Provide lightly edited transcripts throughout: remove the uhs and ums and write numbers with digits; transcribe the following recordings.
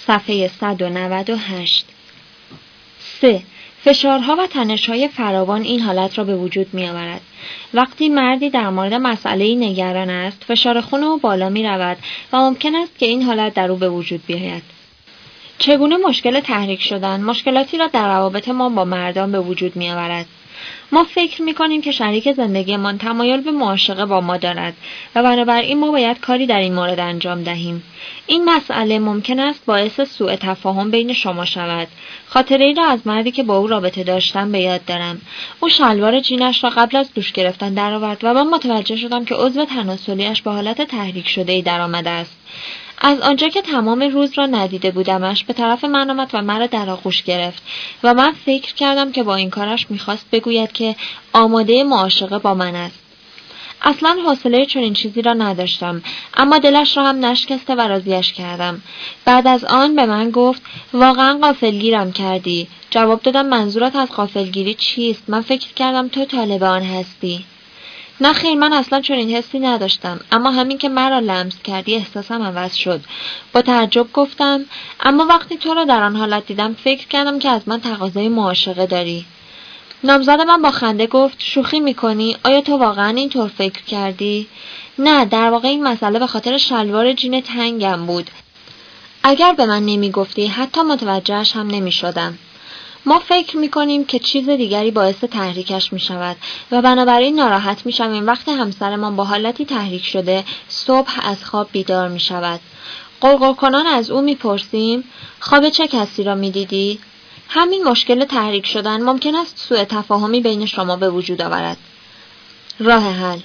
صفحه 198. 3. فشارها و تنش‌های فراوان این حالت را به وجود می‌آورد. وقتی مردی در مورد مسئله‌ای نگران است، فشار خون او بالا می‌رود و ممکن است که این حالت در او به وجود بیاید. چگونه مشکل تحریک شدن مشکلاتی را در روابط ما با مردان به وجود می‌آورد؟ ما فکر می‌کنیم که شریک زندگیمان تمایل به معاشقه با ما دارد و بنابراین ما باید کاری در این مورد انجام دهیم. این مسئله ممکن است باعث سوء تفاهم بین شما شود. خاطره‌ای را از مردی که با او رابطه داشتم به یاد دارم. او شلوار جینش را قبل از دوش گرفتن درآورد و من متوجه شدم که عضو تناسلی‌اش به حالت تحریک شده‌ای درآمده است. از آنجا که تمام روز را ندیده بودمش به طرف من آمد و مرا در آغوش گرفت و من فکر کردم که با این کارش میخواست بگوید که آماده معاشقه با من است. اصلا حوصله چنین چیزی را نداشتم، اما دلش را هم نشکسته و راضیش کردم. بعد از آن به من گفت واقعا غافلگیرم کردی. جواب دادم منظورت از غافلگیری چیست؟ من فکر کردم تو طالب آن هستی. نه خیر، من اصلا چنین حسی نداشتم، اما همین که مرا لمس کردی احساسم عوض شد. با تعجب گفتم اما وقتی تو را در آن حالت دیدم فکر کردم که از من تقاضای معاشقه داری. نامزد من با خنده گفت شوخی میکنی؟ آیا تو واقعا اینطور فکر کردی؟ نه، در واقع این مسئله به خاطر شلوار جین تنگم بود. اگر به من نمیگفتی حتی متوجهش هم نمیشدم. ما فکر میکنیم که چیز دیگری باعث تحریکش میشود و بنابراین ناراحت میشویم وقتی همسرمان با حالتی تحریک شده صبح از خواب بیدار میشود. غرغر کنان از او میپرسیم خواب چه کسی را میدیدی؟ همین مشکل تحریک شدن ممکن است سوء تفاهمی بین شما به وجود آورد. راه حل: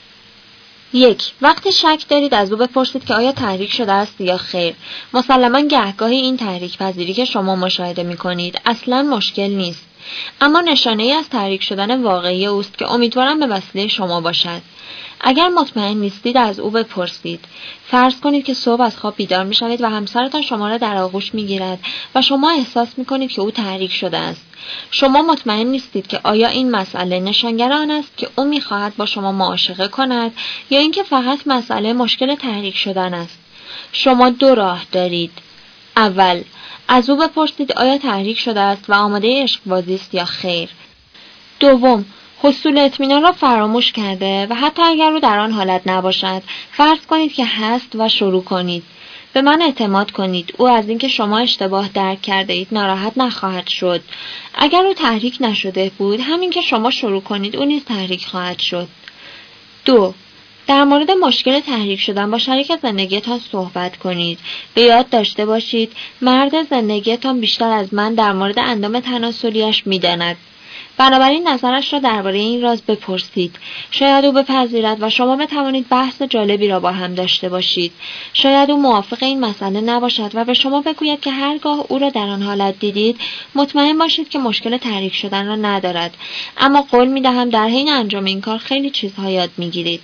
1. وقتی شک دارید از او بپرسید که آیا تحریک شده است یا خیر. مسلماً گهگاهی این تحریک پذیری که شما مشاهده می‌کنید اصلاً مشکل نیست، اما نشانه‌ای از تحریک شدن واقعی اوست که امیدوارم به وسیله شما باشد. اگر مطمئن نیستید از او بپرسید. فرض کنید که صبح از خواب بیدار می‌شوید و همسرتان شما را در آغوش می‌گیرد و شما احساس می‌کنید که او تحریک شده است. شما مطمئن نیستید که آیا این مسئله نشانگر آن است که او می‌خواهد با شما معاشقه کند یا اینکه فقط مسئله مشکل تحریک شدن است. شما 2 راه دارید. اول، از او بپرسید آیا تحریک شده است و آماده عشق‌بازی است یا خیر. دوم، حصول اطمینان را فراموش کرده و حتی اگر او در آن حالت نباشد فرض کنید که هست و شروع کنید. به من اعتماد کنید، او از اینکه شما اشتباه درک کرده اید ناراحت نخواهد شد. اگر او تحریک نشده بود، همین که شما شروع کنید او نیز تحریک خواهد شد. 2. در مورد مشکل تحریک شدن با شریک زندگیتان صحبت کنید. به یاد داشته باشید مرد زندگیتان بیشتر از من در مورد اندام تناسلیش می‌داند. بنابراین نظرش را درباره این راز بپرسید. شاید او بپذیرد و شما بتوانید بحث جالبی را با هم داشته باشید. شاید او موافق این مسئله نباشد و به شما بگوید که هرگاه او را در آن حالت دیدید مطمئن باشید که مشکل تحریک شدن را ندارد، اما قول می‌دهم در حین انجام این کار خیلی چیزها یاد می‌گیرید.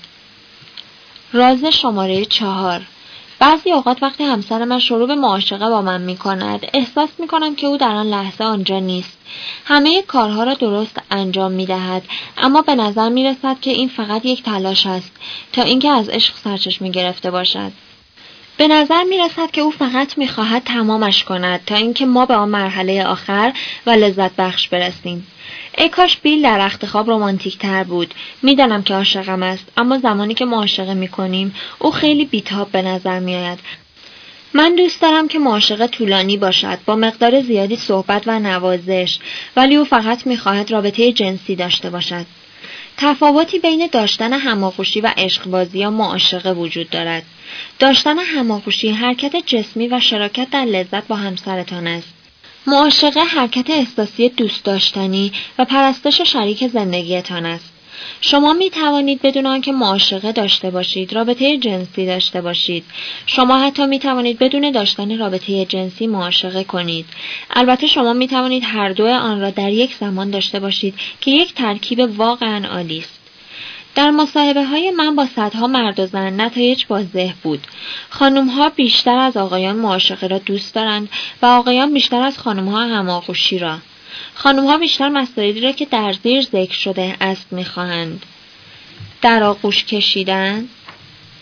راز شماره 4: بعضی اوقات وقتی همسر من شروع به معاشقه با من می‌کند، احساس می‌کنم که او در آن لحظه آنجا نیست. همه کارها را درست انجام می‌دهد، اما به نظر می‌رسد که این فقط یک تلاش است تا اینکه از عشق سرچشمه گرفته باشد. به نظر می‌رسد که او فقط می‌خواهد تمامش کند تا اینکه ما به آن مرحله آخر و لذت بخش برسیم. ای کاش بیل در رخت خواب رمانتیک‌تر بود. می‌دانم که عاشقم است، اما زمانی که معاشقه می‌کنیم او خیلی بی‌تاب به نظر می‌آید. من دوست دارم که معاشقه طولانی باشد، با مقدار زیادی صحبت و نوازش، ولی او فقط می‌خواهد رابطه جنسی داشته باشد. تفاوتی بین داشتن هماغوشی و عشق‌بازی یا معاشقه وجود دارد. داشتن هماغوشی حرکت جسمی و شراکت در لذت با همسرتان است. معاشقه حرکت احساسی دوست داشتنی و پرستش شریک زندگیتان است. شما می توانید بدون آنکه معاشقه داشته باشید رابطه جنسی داشته باشید. شما حتی می توانید بدون داشتن رابطه جنسی معاشقه کنید. البته شما می توانید هر دو آن را در یک زمان داشته باشید که یک ترکیب واقعا عالی است. در مصاحبه‌های من با صدها مرد و زن نتایج واضح بود. خانم‌ها بیشتر از آقایان معاشقه را دوست دارند و آقایان بیشتر از خانم‌ها هماغوشی را. خانم‌ها بیشتر مسائلی را که در زیر ذکر شده است می‌خواهند. در آغوش کشیدن،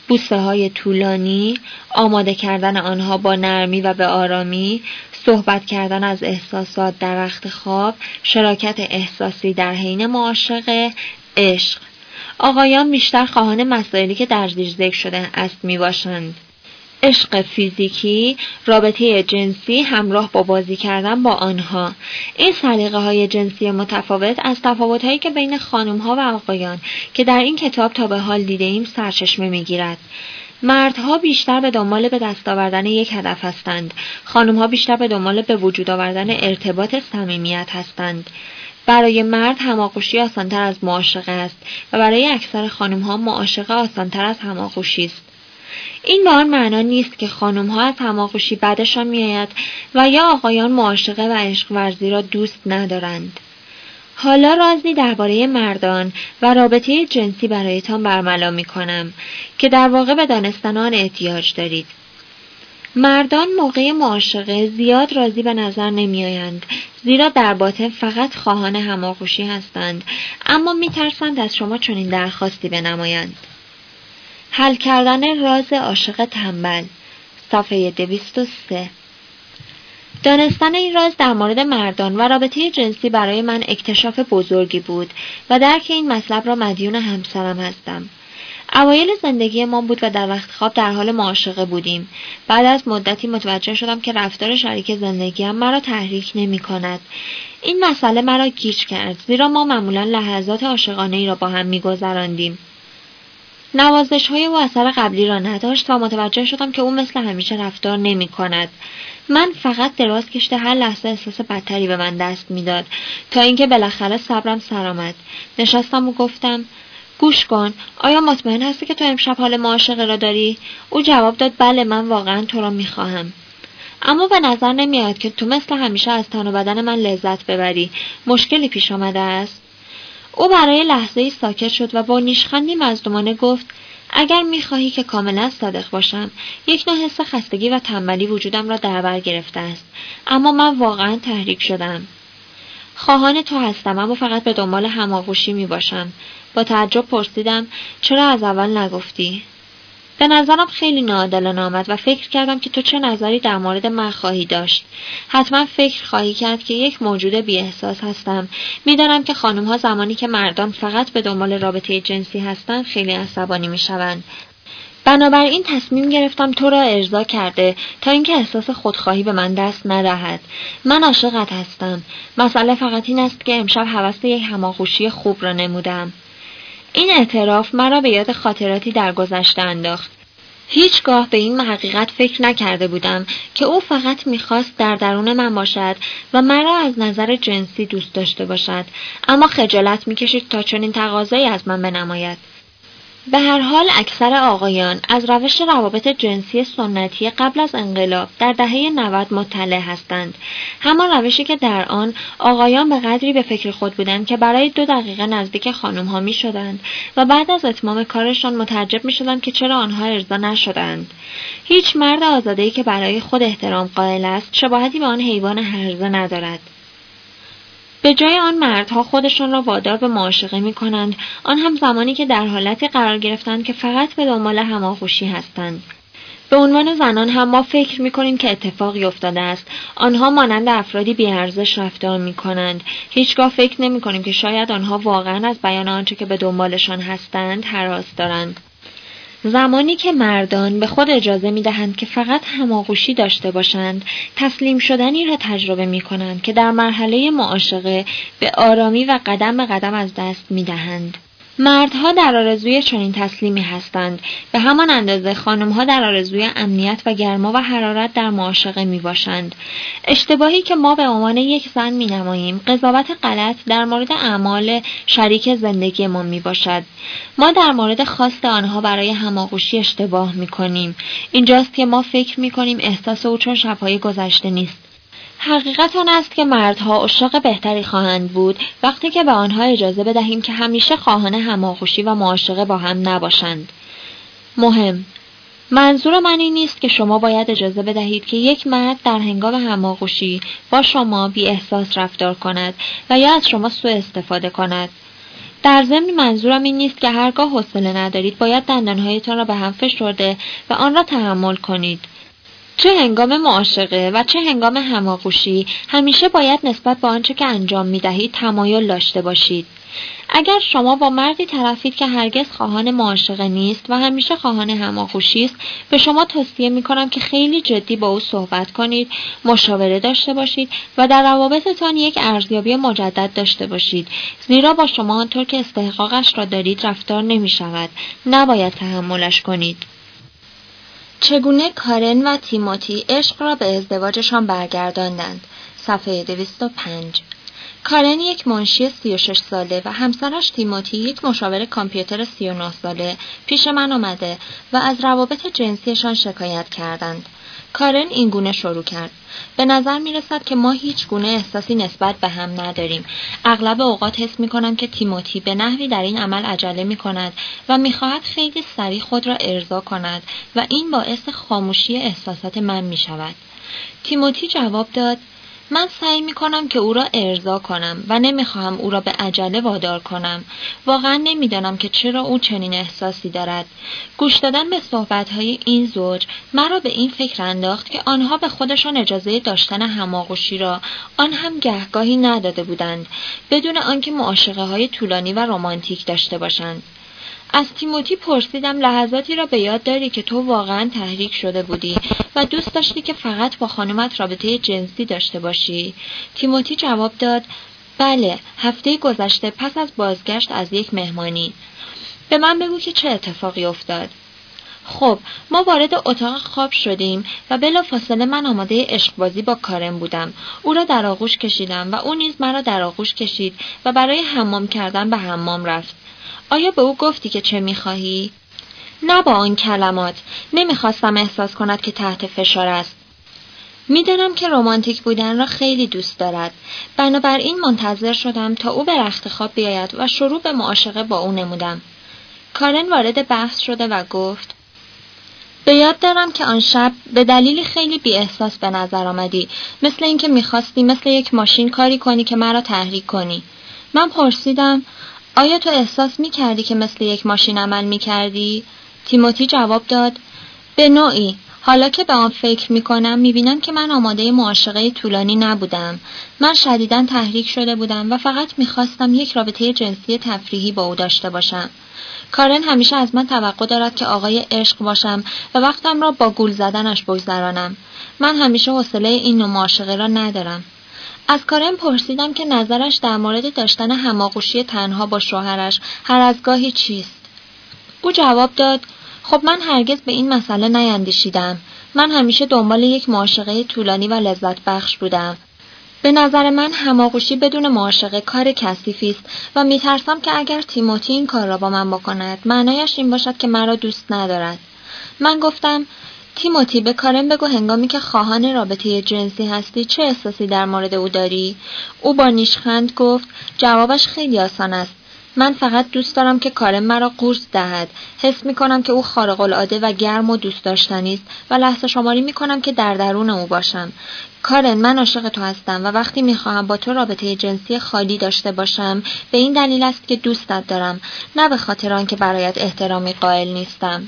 بوسه های طولانی، آماده کردن آنها با نرمی و به آرامی، صحبت کردن از احساسات در وقت خواب، شراکت احساسی در حین معاشقه، عشق. آقایان بیشتر خواهان مسائلی که در زیر ذکر شده است میباشند. عشق فیزیکی، رابطه جنسی همراه با بازی کردن با آنها. این سلیقه های جنسی متفاوت از تفاوت هایی که بین خانم ها و آقایان که در این کتاب تا به حال دیده ایم سرچشمه می گیرد. مردها بیشتر به دنبال به دست آوردن یک هدف هستند. خانم ها بیشتر به دنبال به وجود آوردن ارتباط صمیمیت هستند. برای مرد هماغوشی آسان‌تر از معاشقه است و برای اکثر خانم ها معاشقه آسان‌تر از هماغوشی است. این به آن معنا نیست که خانم‌ها از هماغوشی بدشان میآید و یا آقایان معاشقه و عشق ورزی را دوست ندارند. حالا رازی درباره مردان و رابطه جنسی برایتان برملا می‌کنم که در واقع به دانستن آن احتیاج دارید. مردان موقع معاشقه زیاد راضی به نظر نمی‌آیند، زیرا در باطن فقط خواهان هماغوشی هستند، اما می‌ترسند از شما چنین درخواستی بنمایند. حل کردن راز عاشق تنبل، صفحه 203. دانستن این راز در مورد مردان و رابطه جنسی برای من اکتشاف بزرگی بود و درک این مطلب را مدیون همسرم هستم. اوایل زندگی ما بود و در وقت خواب در حال معاشقه بودیم. بعد از مدتی متوجه شدم که رفتار شریک زندگیم مرا تحریک نمی کند. این مسئله مرا گیج کرد، زیرا ما معمولا لحظات عاشقانه‌ای را با هم می گذراندیم. نوازش‌های او اثر قبلی را نداشت و متوجه شدم که او مثل همیشه رفتار نمی کند. من فقط دراز کشیده هر لحظه احساس بدتری به من دست میداد تا اینکه بالاخره صبرم سر آمد. نشستم و گفتم: گوش کن، آیا مطمئن هستی که تو امشب حال معاشقه را داری؟ او جواب داد: بله، من واقعا تو را میخواهم. اما به نظر نمیاد که تو مثل همیشه از تن و بدن من لذت ببری. مشکلی پیش آمده است؟ او برای لحظه‌ای ساکت شد و با نیشخندی مظلومانه گفت: اگر می‌خواهی که کاملا صادق باشم، یک نوع حس خستگی و تنبلی وجودم را در بر گرفته است، اما من واقعا تحریک شدم. خواهان تو هستم، اما فقط به دنبال هماغوشی میباشم. با تعجب پرسیدم: چرا از اول نگفتی؟ به نظرم خیلی ناعادلانه آمد و فکر کردم که تو چه نظری در مورد من خواهی داشت. حتما فکر خواهی کرد که یک موجود بی احساس هستم. میدانم که خانم‌ها زمانی که مردان فقط به دنبال رابطه جنسی هستند خیلی عصبانی میشوند. بنابراین تصمیم گرفتم تو را ارضا کرده تا اینکه احساس خودخواهی به من دست ندهد. من عاشقت هستم. مسئله فقط این است که امشب هوس یک هماغوشی خوب را نمودم. این اعتراف مرا به یاد خاطراتی در گذشته انداخت. هیچگاه به این حقیقت فکر نکرده بودم که او فقط میخواست در درون من باشد و مرا از نظر جنسی دوست داشته باشد، اما خجالت میکشید تا چنین تقاضایی از من بنماید. به هر حال اکثر آقایان از روش روابط جنسی سنتی قبل از انقلاب در دهه 90 مطلع هستند. همان روشی که در آن آقایان به قدری به فکر خود بودند که برای 2 دقیقه نزدیک خانم‌ها می‌شدند و بعد از اتمام کارشان متعجب می‌شدند که چرا آنها ارضا نشدند. هیچ مرد آزاده‌ای که برای خود احترام قائل است شباهتی به آن حیوان هرزه ندارد. به جای آن مردها خودشان را وادار به معاشقه می‌کنند، آن هم زمانی که در حالتی قرار گرفتند که فقط به دنبال هماغوشی هستند. به عنوان زنان هم ما فکر می‌کنیم که اتفاقی افتاده است. آنها مانند افرادی بی‌ارزش رفتار می‌کنند. هیچگاه فکر نمی‌کنیم که شاید آنها واقعاً از بیان آنچه که به دنبالشان هستند هراس دارند. زمانی که مردان به خود اجازه می‌دهند که فقط هماغوشی داشته باشند، تسلیم شدنی را تجربه می‌کنند که در مرحله معاشقه به آرامی و قدم به قدم از دست می‌دهند. مردها در آرزوی چنین تسلیمی هستند، به همان اندازه خانم‌ها در آرزوی امنیت و گرما و حرارت در معاشقه میباشند. اشتباهی که ما به عنوان یک زن مینماییم، قضاوت غلط در مورد اعمال شریک زندگیمان میباشد. ما در مورد خواست آنها برای هماغوشی اشتباه میکنیم. اینجاست که ما فکر میکنیم احساس او چون شب‌های گذشته نیست. حقیقت آن است که مردها عاشق بهتری خواهند بود وقتی که به آنها اجازه بدهیم که همیشه خواهان هماغوشی و معاشقه با هم نباشند. منظور من این نیست که شما باید اجازه بدهید که یک مرد در هنگام هماغوشی با شما بی احساس رفتار کند و یا از شما سوء استفاده کند. در ضمن منظورم این نیست که هرگاه حوصله ندارید باید دندانهایتان را به هم فشرده و آن را تحمل کنید. چه هنگام معاشقه و چه هنگام هماغوشی همیشه باید نسبت به آنچه که انجام می‌دهید تمایل داشته باشید. اگر شما با مردی طرفید که هرگز خواهان معاشقه نیست و همیشه خواهان هماغوشی است، به شما توصیه می‌کنم که خیلی جدی با او صحبت کنید، مشاوره داشته باشید و در روابطتان یک ارزیابی مجدد داشته باشید، زیرا با شما آنطور که استحقاقش را دارید رفتار نمی‌شود. نباید تحملش کنید. چگونه کارن و تیموتی عشق را به ازدواجشان برگرداندند. صفحه 205. کارن یک منشی 36 ساله و همسرش تیموتی یک مشاور کامپیوتر 39 ساله پیش من آمده و از روابط جنسیشان شکایت کردند. کارن این گونه شروع کرد: به نظر می رسد که ما هیچ گونه احساسی نسبت به هم نداریم. اغلب اوقات حس می کنم که تیموتی به نحوی در این عمل عجله می کند و می خواهد خیلی سریع خود را ارضا کند و این باعث خاموشی احساسات من می شود. تیموتی جواب داد: من سعی می کنم که او را ارضا کنم و نمی خواهم او را به عجله وادار کنم. واقعا نمی دانم که چرا او چنین احساسی دارد. گوش دادن به صحبت‌های این زوج مرا به این فکر انداخت که آنها به خودشان اجازه داشتن هماغوشی را آن هم گهگاهی نداده بودند، بدون آنکه معاشقه‌های طولانی و رمانتیک داشته باشند. از تیموتی پرسیدم لحظاتی را به یاد داری که تو واقعا تحریک شده بودی و دوست داشتی که فقط با خانومت رابطه جنسی داشته باشی؟ تیموتی جواب داد: بله، هفته گذشته پس از بازگشت از یک مهمانی. به من بگو که چه اتفاقی افتاد. خب، ما وارد اتاق خواب شدیم و بلافاصله من آماده عشقبازی با کارن بودم. او را در آغوش کشیدم و او نیز مرا در آغوش کشید و برای حمام کردن به حمام رفت. آیا به او گفتی که چه می‌خواهی؟ نه با آن کلمات. نمی‌خواستم احساس کند که تحت فشار است. می‌دانم که رمانتیک بودن را خیلی دوست دارد. بنابراین منتظر شدم تا او به رخت خواب بیاید و شروع به معاشقه با او نمودم. کارن وارد بحث شده و گفت: به یاد دارم که آن شب به دلیلی خیلی بی احساس به نظر آمدی، مثل اینکه می‌خواستی مثل یک ماشین کاری کنی که مرا تحریک کنی. من پرسیدم: آیا تو احساس می‌کردی که مثل یک ماشین عمل می‌کردی؟ تیموتی جواب داد: به نوعی. حالا که به آن فکر می‌کنم می‌بینم که من آماده معاشقه طولانی نبودم. من شدیداً تحریک شده بودم و فقط می‌خواستم یک رابطه جنسی تفریحی با او داشته باشم. کارن همیشه از من توقع دارد که آقای عشق باشم و وقتم را با گول زدنش بگذرانم. من همیشه حوصله این نوع معاشقه را ندارم. از کارن پرسیدم که نظرش در مورد داشتن هماغوشی تنها با شوهرش هر از گاهی چیست. او جواب داد: خب من هرگز به این مسئله نیندیشیدم. من همیشه دنبال یک معاشقه طولانی و لذت بخش بودم. به نظر من هماغوشی بدون معاشقه کار کثیفی است و میترسم که اگر تیموتی این کار را با من بکند معنایش این باشد که مرا دوست ندارد. من گفتم: تیموتی، به کارن بگو هنگامی که خواهان رابطه جنسی هستی چه احساسی در مورد او داری؟ او با نیشخند گفت: جوابش خیلی آسان است. من فقط دوست دارم که کارن مرا قورت دهد. حس می‌کنم که او خارق العاده و گرم و دوست داشتنی است و لحظه شماری می‌کنم که در درون او باشم. کارن، من عاشق تو هستم و وقتی می‌خواهم با تو رابطه جنسی خالی داشته باشم به این دلیل است که دوستت دارم، نه به خاطر آنکه برایت احترامی قائل نیستم.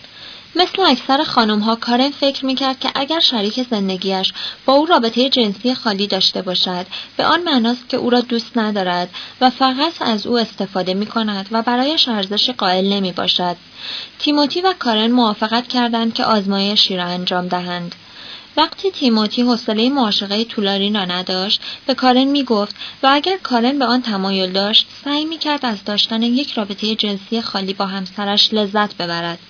مثل اکثر خانم‌ها کارن فکر می‌کرد که اگر شریک زندگیش با او رابطه جنسی خالی داشته باشد به آن معناست که او را دوست ندارد و فقط از او استفاده می‌کند و برایش ارزش قائل نمی‌باشد. تیموتی و کارن موافقت کردند که آزمایشی را انجام دهند. وقتی تیموتی حوصله معاشقه طولانی را نداشت به کارن می‌گفت و اگر کارن به آن تمایل داشت سعی می‌کرد از داشتن یک رابطه جنسی خالی با همسرش لذت ببرد.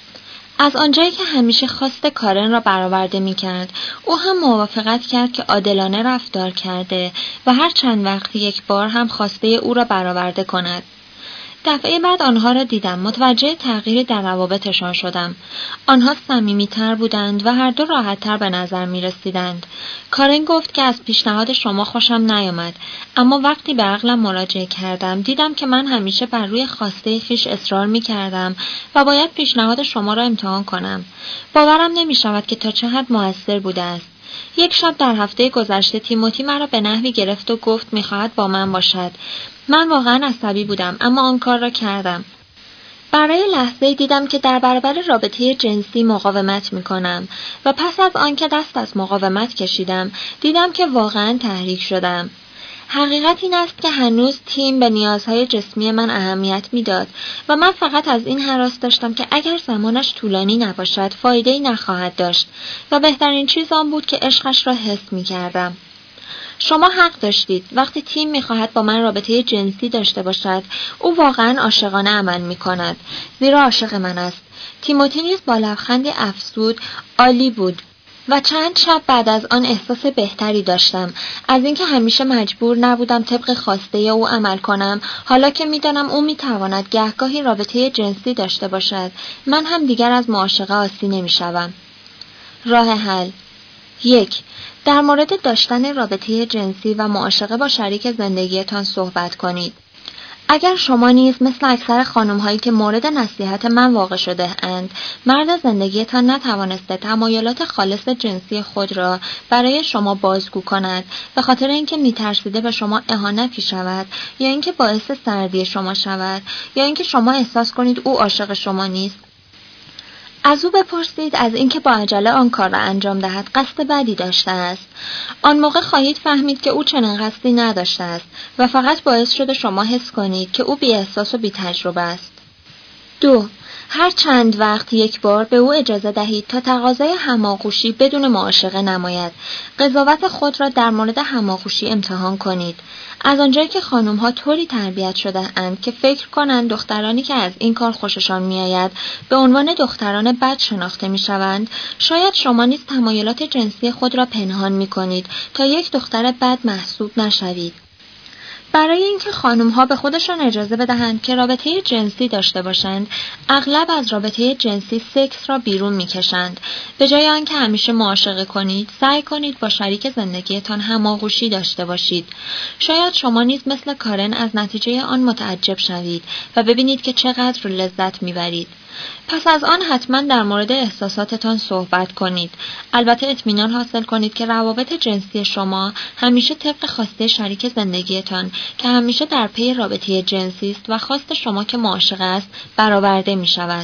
از آنجایی که همیشه خواست کارن را برآورده می‌کرد، او هم موافقت کرد که عادلانه رفتار کرده و هر چند وقت یک بار هم خواسته او را برآورده کند. دفعه بعد آنها را دیدم، متوجه تغییری در روابطشان شدم. آنها صمیمی‌تر بودند و هر دو راحت‌تر به نظر می‌رسیدند. کارن گفت که از پیشنهاد شما خوشم نیامد، اما وقتی به عقلم مراجعه کردم دیدم که من همیشه بر روی خواسته خویش اصرار می‌کردم و باید پیشنهاد شما را امتحان کنم. باورم نمی‌شود که تا چه حد مؤثر بوده است. یک شب در هفته گذشته تیموتی مرا به نحوی گرفت و گفت می‌خواهد با من باشد. من واقعا عصبی بودم، اما آن کار را کردم. برای لحظه دیدم که در برابر رابطه جنسی مقاومت می‌کنم و پس از آنکه دست از مقاومت کشیدم، دیدم که واقعا تحریک شدم. حقیقت این است که هنوز تیم به نیازهای جسمی من اهمیت میداد و من فقط از این هراس داشتم که اگر زمانش طولانی نباشد فایده‌ای نخواهد داشت و بهترین چیز آن بود که عشقش را حس می‌کردم. شما حق داشتید. وقتی تیم می‌خواهد با من رابطه جنسی داشته باشد، او واقعاً عاشقانه عمل می‌کند، زیرا عاشق من است. تیموتی نیز با لبخندی افزود: عالی بود. و چند شب بعد از آن احساس بهتری داشتم از اینکه همیشه مجبور نبودم طبق خواسته او عمل کنم. حالا که می‌دانم او می‌تواند گهگاهی رابطه جنسی داشته باشد، من هم دیگر از معاشقه عاصی نمی‌شوم. راه حل: 1. در مورد داشتن رابطه جنسی و معاشقه با شریک زندگیتان صحبت کنید. اگر شما نیز مثل اکثر خانم‌هایی که مورد نصیحت من واقع شده اند، مرد زندگیتان نتوانسته تمایلات خالص جنسی خود را برای شما بازگو کند، به خاطر اینکه می‌ترسیده به شما اهانتی شود، یا اینکه باعث سردی شما شود، یا اینکه شما احساس کنید او عاشق شما نیست، از او بپرسید از اینکه با عجله آن کار را انجام دهد قصد بدی داشته است. آن موقع خواهید فهمید که او چنین قصدی نداشته است و فقط باعث شده شما حس کنید که او بی احساس و بی تجربه است. 2. هر چند وقت یک بار به او اجازه دهید تا تقاضای هماغوشی بدون معاشقه نماید. قضاوت خود را در مورد هماغوشی امتحان کنید. از آنجایی که خانم‌ها طوری تربیت شده اند که فکر کنند دخترانی که از این کار خوششان میآید به عنوان دختران بد شناخته میشوند، شاید شما نیز تمایلات جنسی خود را پنهان میکنید تا یک دختر بد محسوب نشوید. برای اینکه خانم‌ها به خودشان اجازه بدهند که رابطه جنسی داشته باشند، اغلب از رابطه جنسی سکس را بیرون می‌کشند. به جای آنکه همیشه معاشقه کنید، سعی کنید با شریک زندگیتان هماغوشی داشته باشید. شاید شما نیز مثل کارن از نتیجه آن متعجب شوید و ببینید که چقدر لذت می‌برید. پس از آن حتما در مورد احساساتتان صحبت کنید. البته اطمینان حاصل کنید که روابط جنسی شما همیشه طبق خواسته شریک زندگیتان که همیشه در پی رابطه جنسی است و خواست شما که معاشقه است برآورده می شود.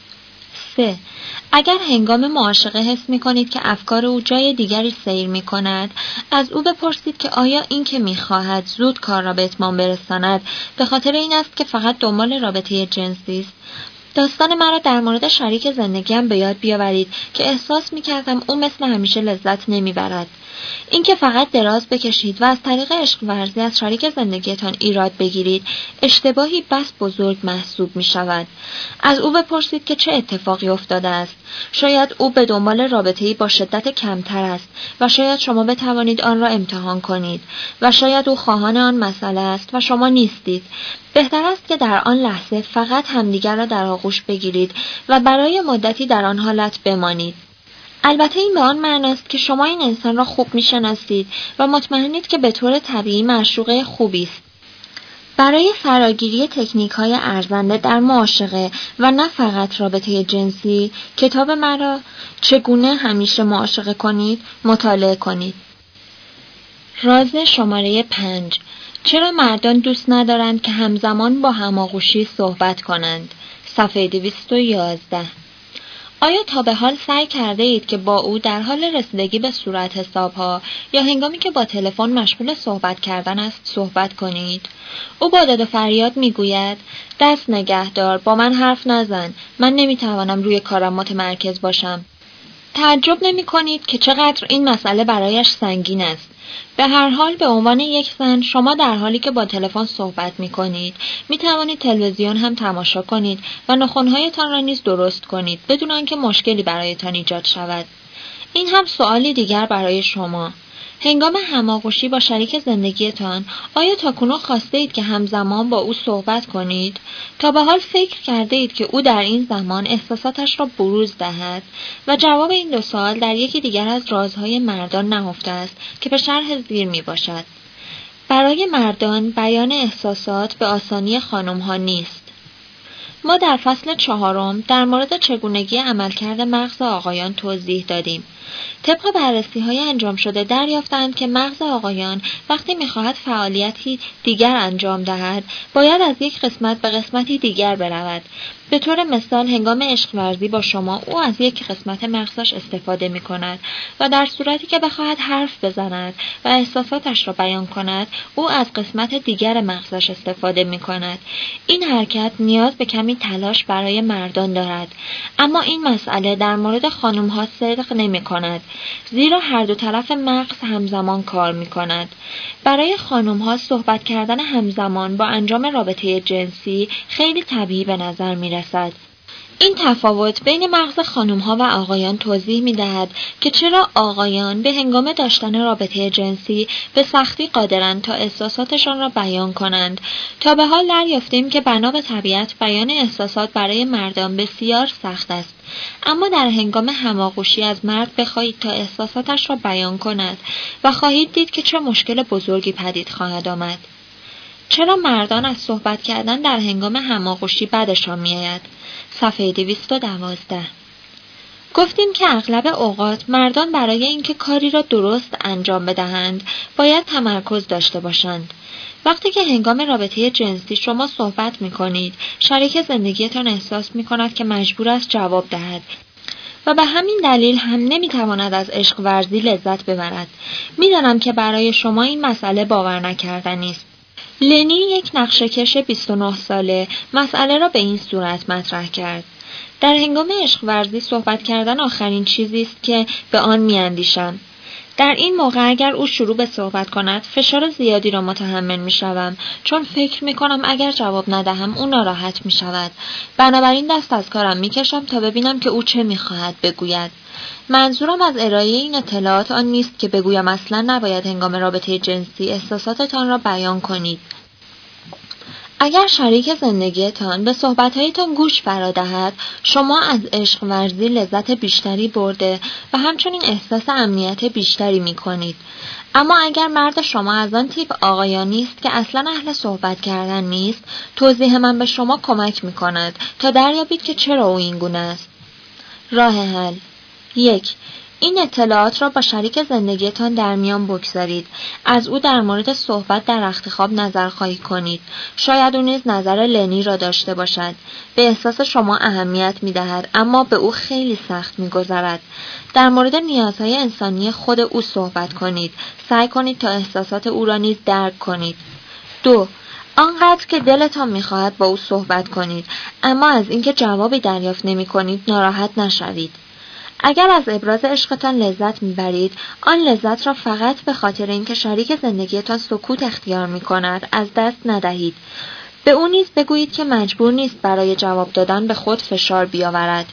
3. اگر هنگام معاشقه حس می کنید که افکار او جای دیگری سیر می کند، از او بپرسید که آیا این که می خواهد زود کار را به اتمام برساند به خاطر این است که فقط دنبال رابطه جنسی است. داستان مرا در مورد شریک زندگیم به یاد بیاورید که احساس می‌کردم او مثل همیشه لذت نمی‌برد. اینکه فقط دراز بکشید و از طریق عشق ورزی از شریک زندگیتان ایراد بگیرید، اشتباهی بس بزرگ محسوب می‌شود. از او بپرسید که چه اتفاقی افتاده است. شاید او به دنبال رابطه‌ای با شدت کمتر است و شاید شما بتوانید آن را امتحان کنید و شاید او خواهان آن مسئله است و شما نیستید. بهتر است که در آن لحظه فقط همدیگر را در آغوش بگیرید و برای مدتی در آن حالت بمانید. البته این به آن معناست که شما این انسان را خوب می‌شناسید و مطمئنید که به طور طبیعی معشوقه خوبی است. برای فراگیری تکنیک‌های ارزنده در معاشقه و نه فقط رابطه جنسی، کتاب مرا چگونه همیشه معاشقه کنید مطالعه کنید. راز شماره 5: چرا مردان دوست ندارند که همزمان با هماغوشی صحبت کنند؟ صفحه 211. آیا تا به حال سعی کرده اید که با او در حال رسیدگی به صورت حساب‌ها یا هنگامی که با تلفن مشغول صحبت کردن است صحبت کنید؟ او با داد و فریاد میگوید: دست نگهدار، با من حرف نزن، من نمیتوانم روی کارم متمرکز باشم. تعجب نمی کنید که چقدر این مسئله برایش سنگین است. به هر حال به عنوان یک زن شما در حالی که با تلفن صحبت می کنید می توانید تلویزیون هم تماشا کنید و ناخن‌هایتان را نیز درست کنید بدون آنکه مشکلی برایتان ایجاد شود. این هم سوالی دیگر برای شما. هنگام هماغوشی با شریک زندگیتان آیا تاکنون خواسته اید که همزمان با او صحبت کنید؟ تا به حال فکر کرده اید که او در این زمان احساساتش را بروز دهد؟ و جواب این دو سوال در یکی دیگر از رازهای مردان نهفته است که به شرح زیر می باشد. برای مردان بیان احساسات به آسانی خانم‌ها نیست. ما در فصل 4 در مورد چگونگی عملکرد مغز آقایان توضیح دادیم. طبق بررسی‌های انجام شده دریافتند که مغز آقایان وقتی می‌خواهد فعالیتی دیگر انجام دهد، باید از یک قسمت به قسمتی دیگر برود. به طور مثال هنگام عشق ورزی با شما او از یک قسمت مغزش استفاده می‌کند و در صورتی که بخواهد حرف بزند و احساساتش را بیان کند، او از قسمت دیگر مغزش استفاده می‌کند. این حرکت نیاز به کمی تلاش برای مردان دارد، اما این مسئله در مورد خانم‌ها صدق نمی‌کند، زیرا هر دو طرف مغز همزمان کار می‌کند. برای خانم‌ها صحبت کردن همزمان با انجام رابطه جنسی خیلی طبیعی به نظر می‌رسد. این تفاوت بین مغز خانم‌ها و آقایان توضیح می‌دهد که چرا آقایان به هنگام داشتن رابطه جنسی به سختی قادرند تا احساساتشان را بیان کنند. تا به حال دریافتیم که بنا به طبیعت بیان احساسات برای مردان بسیار سخت است، اما در هنگام هماغوشی از مرد بخواهید تا احساساتش را بیان کند و خواهید دید که چه مشکل بزرگی پدید خواهد آمد. چرا مردان از صحبت کردن در هنگام هماغوشی بدشان می‌آید؟ صفحه 212. گفتیم که اغلب اوقات مردان برای اینکه کاری را درست انجام بدهند باید تمرکز داشته باشند. وقتی که هنگام رابطه جنسی شما صحبت می‌کنید، شریک زندگیتان احساس می‌کند که مجبور است جواب دهد و به همین دلیل هم نمی‌تواند از عشق ورزی لذت ببرد. می‌دانم که برای شما این مسئله باور نکردنی است. لنی، یک نقشه‌کش 29 ساله، مسئله را به این صورت مطرح کرد: در هنگام عشق ورزی صحبت کردن آخرین چیزی است که به آن می‌اندیشم. در این موقع اگر او شروع به صحبت کند، فشار زیادی را متحمل می‌شوم، چون فکر می‌کنم اگر جواب ندهم او ناراحت می‌شود. بنابراین دست از کارم می‌کشم تا ببینم که او چه می‌خواهد بگوید. منظورم از ارائه این اطلاعات آن نیست که بگویم اصلاً نباید هنگام رابطه جنسی احساساتتان را بیان کنید. اگر شریک زندگیتان به صحبت‌هایتان گوش فرا دهد، شما از عشق ورزی لذت بیشتری برده و همچنین احساس امنیت بیشتری می‌کنید. اما اگر مرد شما از آن تیپ آقایانی است که اصلاً اهل صحبت کردن نیست، توضیح من به شما کمک می‌کند تا دریابید که چرا او این گونه است. راه حل: 1. این اطلاعات را با شریک زندگیتان در میان بگذارید. از او در مورد صحبت در رختخواب نظرخواهی کنید. شاید او نیز نظر لنی را داشته باشد. به احساس شما اهمیت می‌دهد، اما به او خیلی سخت می‌گذرد. در مورد نیازهای انسانی خود او صحبت کنید. سعی کنید تا احساسات او را نیز درک کنید. 2. آنقدر که دلتان می‌خواهد با او صحبت کنید، اما از اینکه جوابی دریافت نمی‌کنید ناراحت نشوید. اگر از ابراز عشقتان لذت میبرید، آن لذت را فقط به خاطر اینکه شریک زندگیتان سکوت اختیار میکند از دست ندهید. به او نیز بگویید که مجبور نیست برای جواب دادن به خود فشار بیاورد.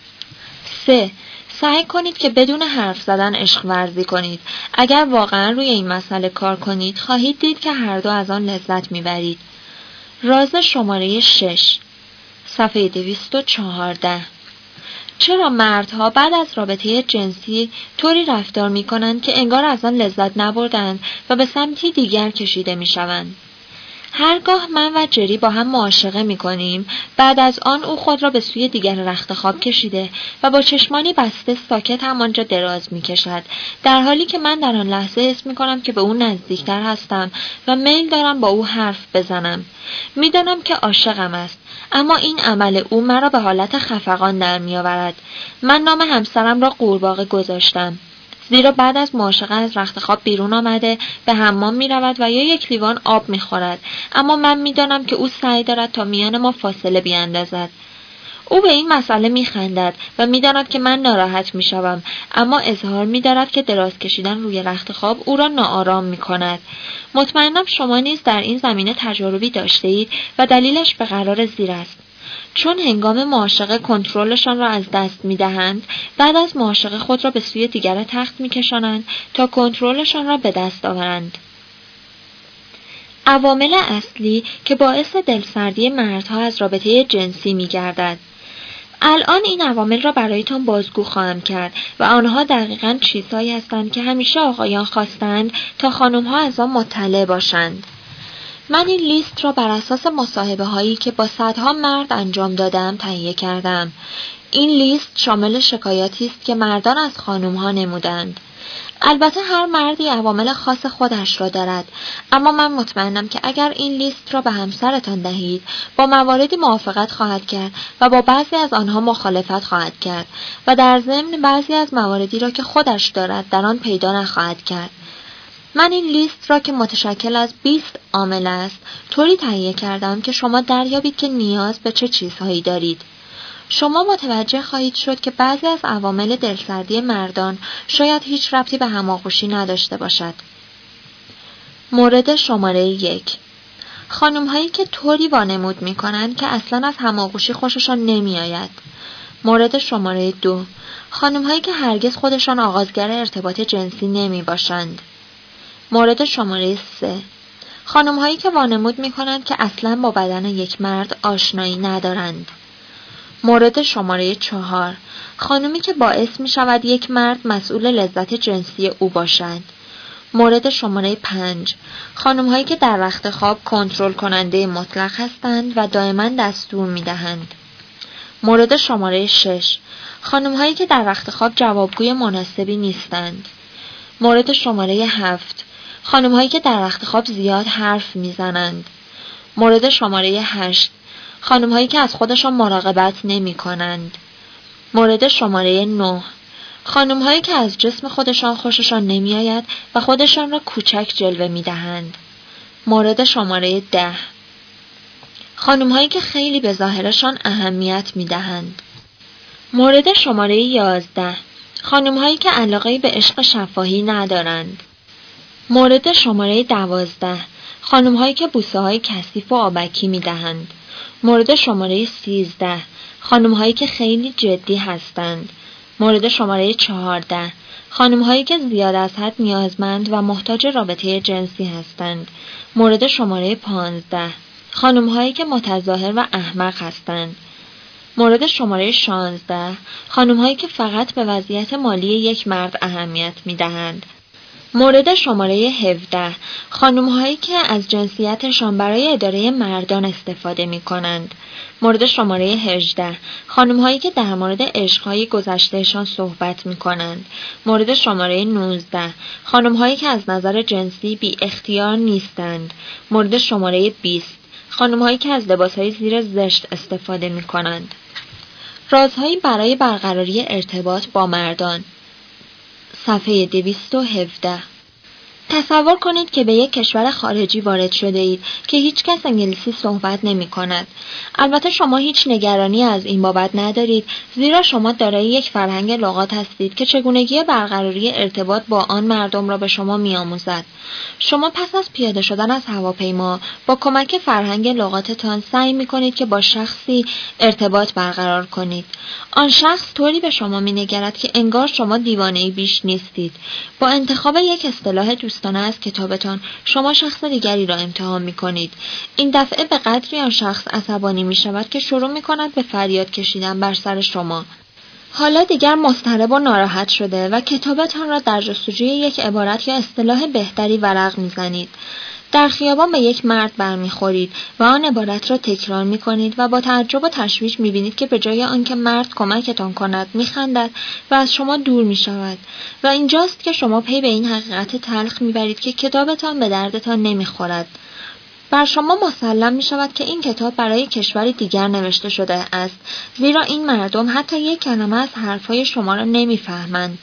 3. سعی کنید که بدون حرف زدن عشق ورزی کنید. اگر واقعا روی این مسئله کار کنید، خواهید دید که هر دو از آن لذت میبرید. راز شماره 6، صفحه 214. چرا مردها بعد از رابطه جنسی طوری رفتار می‌کنند که انگار از آن لذت نبردند و به سمتی دیگر کشیده می‌شوند؟ هرگاه من و جری با هم معاشقه می‌کنیم، بعد از آن او خود را به سوی دیگر رختخواب کشیده و با چشمانی بسته ساکت همانجا دراز می‌کشد، در حالی که من در آن لحظه حس می‌کنم که به او نزدیکتر هستم و میل دارم با او حرف بزنم. می‌دانم که عاشقم است، اما این عمل او مرا به حالت خفقان در می‌آورد. من نام همسرم را قورباغه گذاشتم، زیرا بعد از معاشقه از رختخواب بیرون آمده به حمام می‌رود و یا یک لیوان آب می‌خورد، اما من می‌دانم که او سعی دارد تا میان ما فاصله بیاندازد. او به این مسئله می‌خندد و می‌داند که من ناراحت می‌شوم، اما اظهار می‌دارد که دراز کشیدن روی رختخواب او را ناآرام می‌کند. مطمئنم شما نیز در این زمینه تجربی داشته‌اید و دلیلش به قرار زیر است. چون هنگام معاشقه کنترلشان را از دست می‌دهند، بعد از معاشقه خود را به سوی دیگر تخت می‌کشانند تا کنترلشان را به دست آورند. عوامل اصلی که باعث دلسردی مردها از رابطه جنسی می‌گردد. الان این عوامل را برایتان بازگو خواهم کرد و آنها دقیقاً چیزهایی هستند که همیشه آقایان خواستند تا خانم‌ها از آن مطلع باشند. من این لیست را بر اساس مصاحبه هایی که با صدها مرد انجام دادم تهیه کردم. این لیست شامل شکایاتی است که مردان از خانم ها نمودند. البته هر مردی عوامل خاص خودش را دارد، اما من مطمئنم که اگر این لیست را به همسرتان دهید، با مواردی موافقت خواهد کرد و با بعضی از آنها مخالفت خواهد کرد و در ضمن بعضی از مواردی را که خودش دارد در آن پیدا نخواهد کرد. من این لیست را که متشکل از 20 عامل است، طوری تهیه کردم که شما دریابید که نیاز به چه چیزهایی دارید. شما متوجه خواهید شد که بعضی از عوامل دلسردی مردان شاید هیچ ربطی به هماغوشی نداشته باشد. مورد شماره 1: خانم‌هایی که طوری وانمود می‌کنند که اصلاً از هماغوشی خوششان نمی‌آید. مورد شماره 2: خانم‌هایی که هرگز خودشان آغازگر ارتباط جنسی نمی‌باشند. مورد شماره 3: خانم‌هایی که وانمود می‌کنند که اصلاً با بدن یک مرد آشنایی ندارند. مورد شماره 4: خانمی که باعث می شود یک مرد مسئول لذت جنسی او باشد. مورد شماره 5: خانم‌هایی که در وقت خواب کنترل کننده مطلق هستند و دائما دستور می دهند. مورد شماره 6: خانم‌هایی که در وقت خواب جوابگوی مناسبی نیستند. مورد شماره 7: خانم‌هایی که در وقت خواب زیاد حرف می زنند. مورد شماره 8: خانم‌هایی که از خودشان مراقبت نمی‌کنند. مورد شماره 9: خانم‌هایی که از جسم خودشان خوششان نمی‌آید و خودشان را کوچک جلوه می‌دهند. مورد شماره 10: خانم‌هایی که خیلی به ظاهرشان اهمیت می‌دهند. مورد شماره 11: خانم‌هایی که علاقه‌ای به عشق شفاهی ندارند. مورد شماره 12: خانم‌هایی که بوسه‌های کثیف و آبکی می‌دهند. مورد شماره 13: خانم‌هایی که خیلی جدی هستند. مورد شماره 14: خانم‌هایی که زیاد از حد نیازمند و محتاج رابطه جنسی هستند. مورد شماره 15: خانم‌هایی که متظاهر و احمق هستند. مورد شماره 16: خانم‌هایی که فقط به وضعیت مالی یک مرد اهمیت می‌دهند. مورد شماره 17: خانم‌هایی که از جنسیتشان برای اداره مردان استفاده می‌کنند. مورد شماره 18: خانم‌هایی که در مورد عشق‌های گذشتهشان صحبت می‌کنند. مورد شماره 19: خانم‌هایی که از نظر جنسی بی اختیار نیستند. مورد شماره 20: خانم‌هایی که از لباس‌های زیر زشت استفاده می‌کنند. رازهایی برای برقراری ارتباط با مردان. صفحه 217. تصور کنید که به یک کشور خارجی وارد شده اید که هیچ کس انگلیسی صحبت نمی کند. البته شما هیچ نگرانی از این بابت ندارید، زیرا شما دارای یک فرهنگ لغات هستید که چگونگی برقراری ارتباط با آن مردم را به شما می آموزد. شما پس از پیاده شدن از هواپیما با کمک فرهنگ لغاتتان سعی می کنید که با شخصی ارتباط برقرار کنید. آن شخص طوری به شما می نگرد که انگار شما دیوانه‌ای بیش نیستید. با انتخاب یک اصطلاح دوستانه از کتابتان شما شخص دیگری را امتحان می کنید. این دفعه به قدری آن شخص عصبانی می شود که شروع می کند به فریاد کشیدن بر سر شما. حالا دیگر مضطرب و ناراحت شده و کتابتان را در جستجوی یک عبارت یا اصطلاح بهتری ورق می زنید. در خیابان به یک مرد برمیخورید و آن عبارت را تکرار می کنید و با تعجب و تشویش می بینید که به جای آنکه مرد کمکتان کند می خندد و از شما دور می شود. و اینجاست که شما پی به این حقیقت تلخ می برید که کتابتان به دردتان نمی خورد. بر شما مسلم می شود که این کتاب برای کشوری دیگر نوشته شده است، زیرا این مردم حتی یک کلمه از حرفهای شما را نمی فهمند.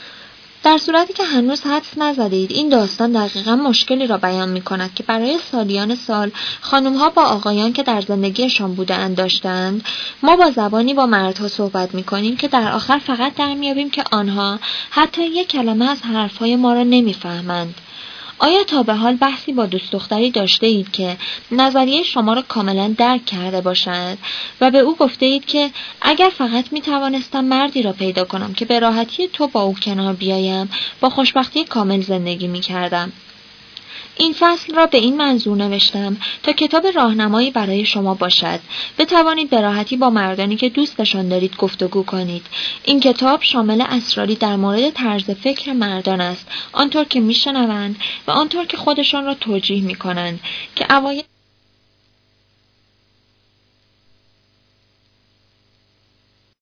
در صورتی که هنوز حدس نزدید، این داستان دقیقاً مشکلی را بیان می کند که برای سالیان سال خانم‌ها با آقایان که در زندگیشان بوده‌اند داشتند. ما با زبانی با مردها صحبت می کنیم که در آخر فقط در میابیم که آنها حتی یک کلمه از حرفهای ما را نمی فهمند. آیا تا به حال بحثی با دوست دختری داشته اید که نظریه شما را کاملا درک کرده باشد و به او گفته اید که اگر فقط می توانستم مردی را پیدا کنم که به راحتی تو با او کنار بیایم، با خوشبختی کامل زندگی می کردم؟ این فصل را به این منظور نوشتم تا کتاب راهنمایی برای شما باشد. بتوانید به راحتی با مردانی که دوستشان دارید گفتگو کنید. این کتاب شامل اسراری در مورد طرز فکر مردان است، آنطور که میشنوند و آنطور که خودشان را توجیه میکنند که اوایل